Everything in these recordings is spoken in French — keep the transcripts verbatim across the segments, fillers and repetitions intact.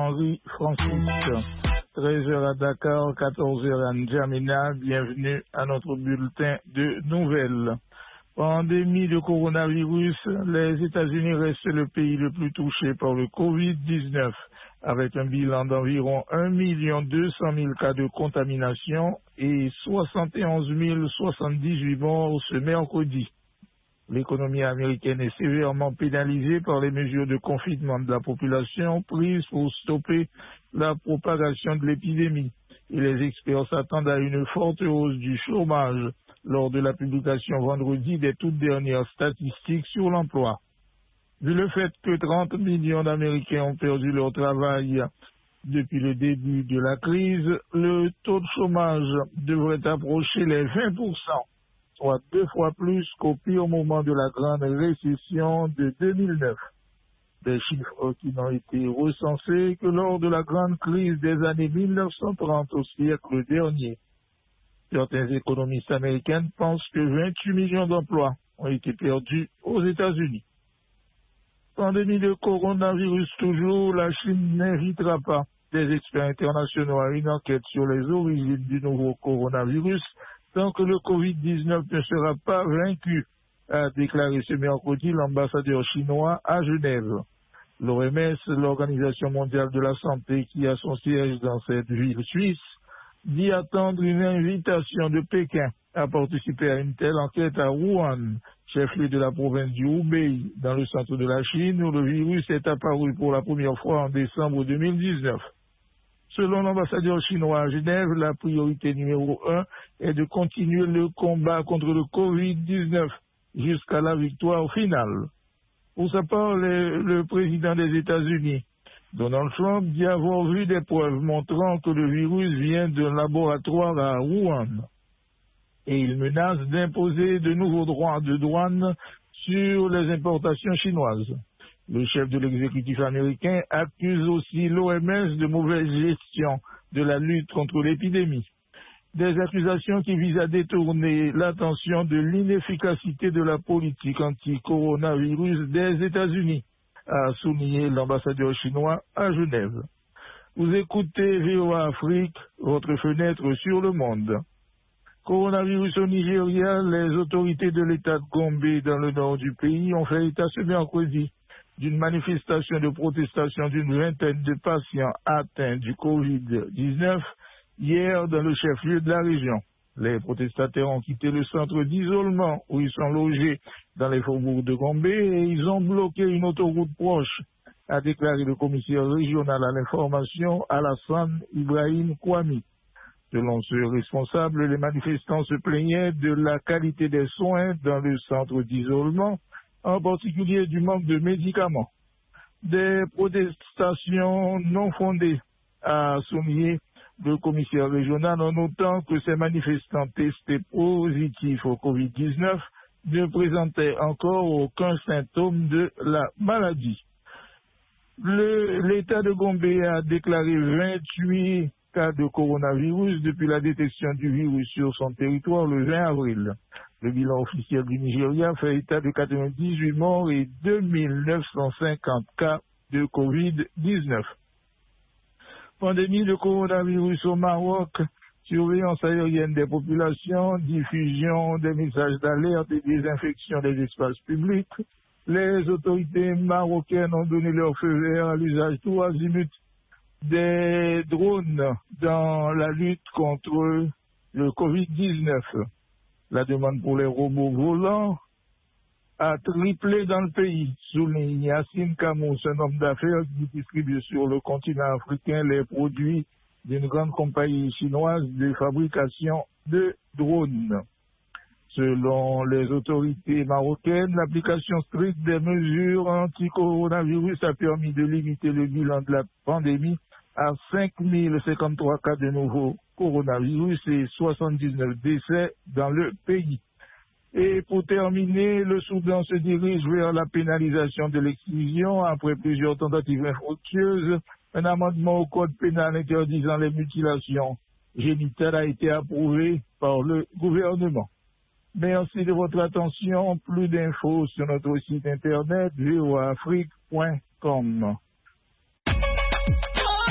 Henri Francis. treize heures à Dakar, quatorze heures à N'Djamena. Bienvenue à notre bulletin de nouvelles. Pandémie de coronavirus, les États-Unis restent le pays le plus touché par le covid dix-neuf, avec un bilan d'environ un million deux cent mille cas de contamination et soixante et onze mille soixante-dix-huit morts ce mercredi. L'économie américaine est sévèrement pénalisée par les mesures de confinement de la population prises pour stopper la propagation de l'épidémie. Et les experts s'attendent à une forte hausse du chômage lors de la publication vendredi des toutes dernières statistiques sur l'emploi. Vu le fait que trente millions d'Américains ont perdu leur travail depuis le début de la crise, le taux de chômage devrait approcher les vingt pour cent. Soit deux fois plus qu'au pire moment de la grande récession de deux mille neuf. Des chiffres qui n'ont été recensés que lors de la grande crise des années mille neuf cent trente au siècle dernier. Certains économistes américains pensent que vingt-huit millions d'emplois ont été perdus aux États-Unis. Pandémie de coronavirus toujours, la Chine n'invitera pas des experts internationaux à une enquête sur les origines du nouveau coronavirus tant que le covid dix-neuf ne sera pas vaincu, a déclaré ce mercredi l'ambassadeur chinois à Genève. L'O M S, l'Organisation mondiale de la santé, qui a son siège dans cette ville suisse, dit attendre une invitation de Pékin à participer à une telle enquête à Wuhan, chef-lieu de la province du Hubei, dans le centre de la Chine, où le virus est apparu pour la première fois en décembre deux mille dix-neuf. Selon l'ambassadeur chinois à Genève, la priorité numéro un est de continuer le combat contre le covid dix-neuf jusqu'à la victoire finale. Pour sa part, le, le président des États-Unis, Donald Trump, dit avoir vu des preuves montrant que le virus vient d'un laboratoire à Wuhan. Et il menace d'imposer de nouveaux droits de douane sur les importations chinoises. Le chef de l'exécutif américain accuse aussi l'O M S de mauvaise gestion de la lutte contre l'épidémie. Des accusations qui visent à détourner l'attention de l'inefficacité de la politique anti-coronavirus des États-Unis, a souligné l'ambassadeur chinois à Genève. Vous écoutez V O A Afrique, votre fenêtre sur le monde. Coronavirus au Nigeria, les autorités de l'État de Gombe dans le nord du pays ont fait état ce mercredi d'une manifestation de protestation d'une vingtaine de patients atteints du covid dix-neuf hier dans le chef-lieu de la région. Les protestataires ont quitté le centre d'isolement où ils sont logés dans les faubourgs de Gombe et ils ont bloqué une autoroute proche, a déclaré le commissaire régional à l'information Alassane Ibrahim Kwame. Selon ce responsable, les manifestants se plaignaient de la qualité des soins dans le centre d'isolement, en particulier du manque de médicaments. Des protestations non fondées, a souligné le commissaire régional en notant que ces manifestants testés positifs au covid dix-neuf ne présentaient encore aucun symptôme de la maladie. L'État de Gombe a déclaré vingt-huit cas de coronavirus depuis la détection du virus sur son territoire le vingt avril. Le bilan officiel du Nigeria fait état de quatre-vingt-dix-huit morts et deux mille neuf cent cinquante cas de covid dix-neuf. Pandémie de coronavirus au Maroc, surveillance aérienne des populations, diffusion des messages d'alerte et désinfection des espaces publics. Les autorités marocaines ont donné leur feu vert à l'usage tout azimut des drones dans la lutte contre le covid dix-neuf. La demande pour les robots volants a triplé dans le pays, souligne Yassine Kamous, un homme d'affaires qui distribue sur le continent africain les produits d'une grande compagnie chinoise de fabrication de drones. Selon les autorités marocaines, l'application stricte des mesures anti-coronavirus a permis de limiter le bilan de la pandémie à cinq mille cinquante-trois cas de nouveaux coronavirus et soixante-dix-neuf décès dans le pays. Et pour terminer, le Soudan se dirige vers la pénalisation de l'exclusion après plusieurs tentatives infructueuses. Un amendement au code pénal interdisant les mutilations génitales a été approuvé par le gouvernement. Merci de votre attention. Plus d'infos sur notre site internet v o a afrique point com.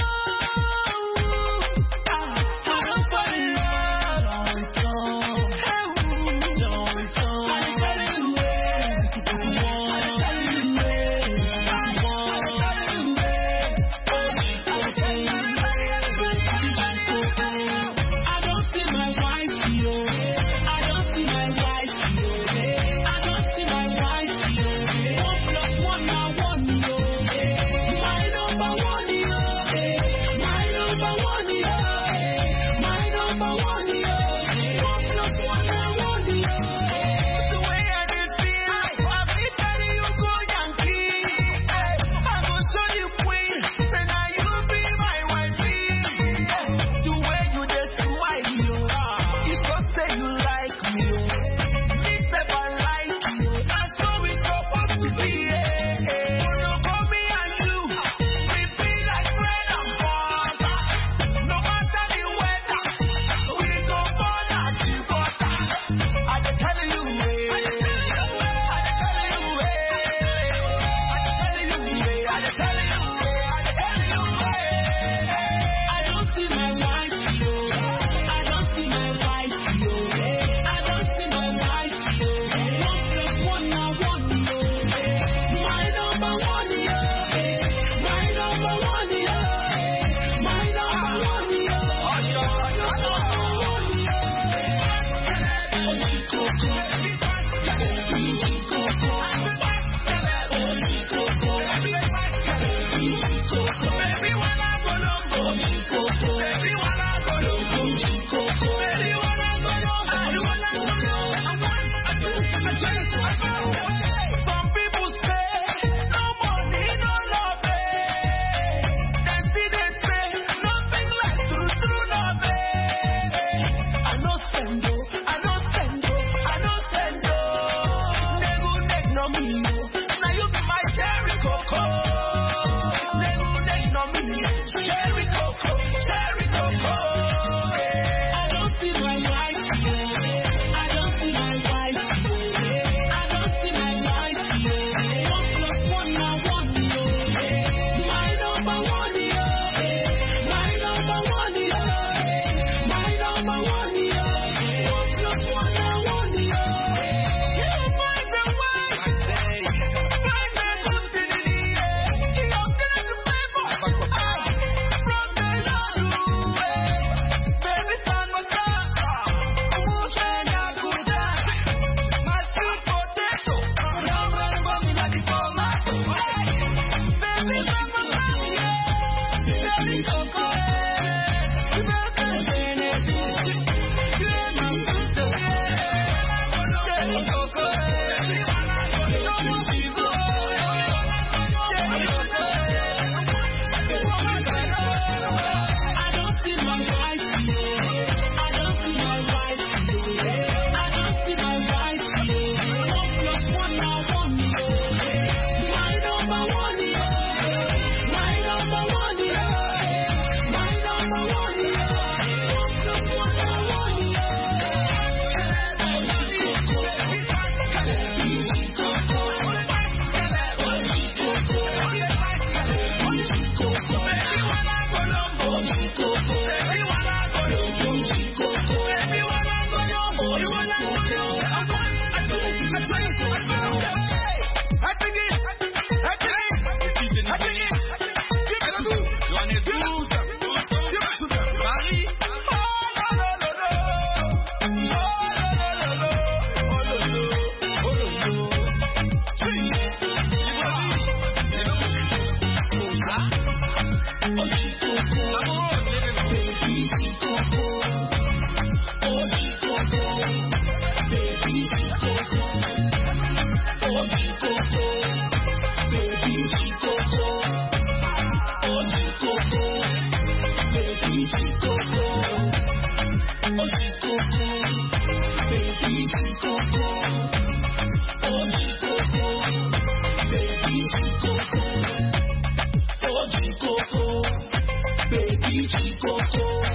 Baby,